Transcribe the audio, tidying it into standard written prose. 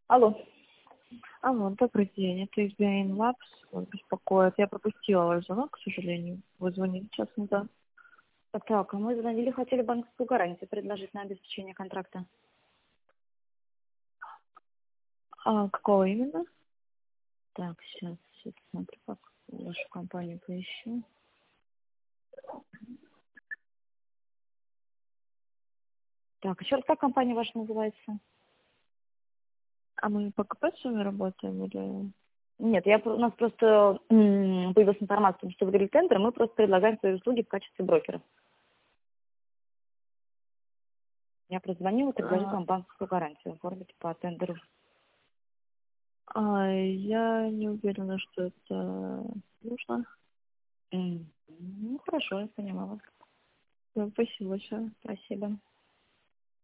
Алло. Алло, добрый день, это SBN Labs вас беспокоит. Я пропустила ваш звонок, к сожалению. Вы звонили час назад. Так, а мы звонили, хотели банковскую гарантию предложить на обеспечение контракта. А какого именно? Так, сейчас смотрю, как вашу компанию поищу. Так, еще раз, как компания ваша называется? А мы по КП с вами работаем или... Нет, у нас просто появилась информация, что выиграли тендер, мы просто предлагаем свои услуги в качестве брокера. Я прозвонила, предложить А, вам банковскую гарантию оформить по тендеру. я не уверена, что это нужно. Ну, хорошо, я поняла вас. Спасибо большое. Спасибо.